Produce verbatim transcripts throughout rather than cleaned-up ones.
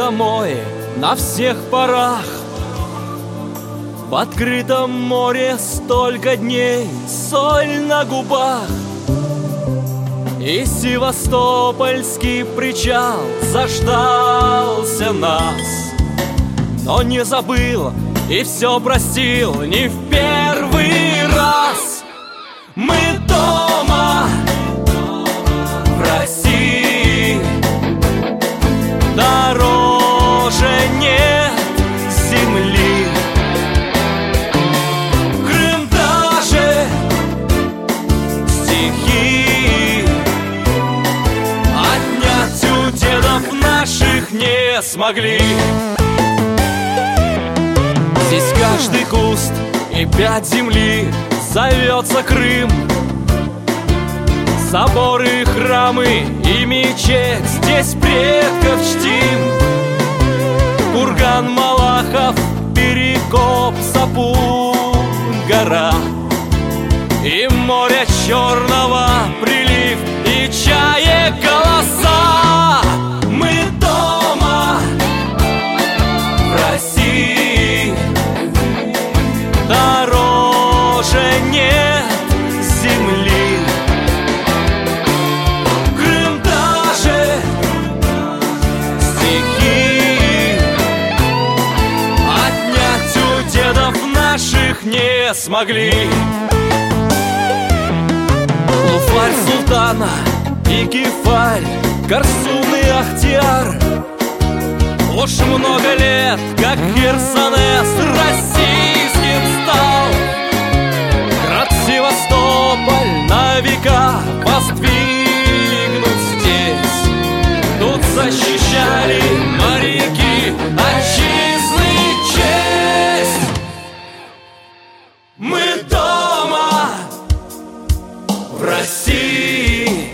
домой на всех парах. В открытом море столько дней, соль на губах. И севастопольский причал заждался нас, но не забыл и все простил не в первый раз. Мы дома в России, дороже нет земли. Крым даже стихи отнять у дедов наших не смогли. Здесь каждый куст и пять земли зовется Крым. Соборы, храмы и мечеть здесь предков чтим. Курган, Малахов, Перекоп, Сапун, гора. И море черного прилив, и чаек голоса. Мы дома в России, дороже нет земли. Крым даже стихи отнять у дедов наших не смогли. Луфарь султана и Кефарь, Корсун и Ахтиар. Уж много лет, как Херсонес российским стал. Град Севастополь на века воздвигнут здесь. Тут защищали моряки отчизны честь. Мы дома в России,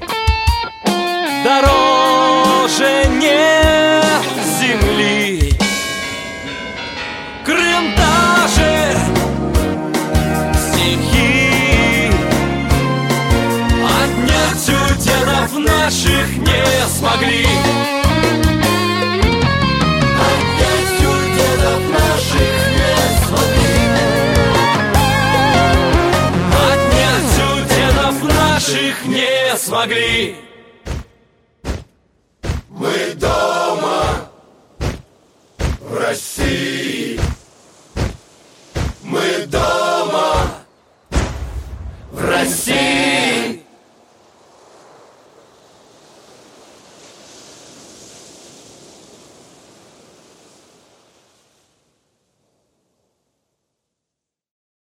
дороже нет земли. Крым даже стихи отнять у дедов наших не смогли. Отнять у дедов наших не смогли. Отнять у дедов наших не смогли. Мы дома в России, мы дома в России.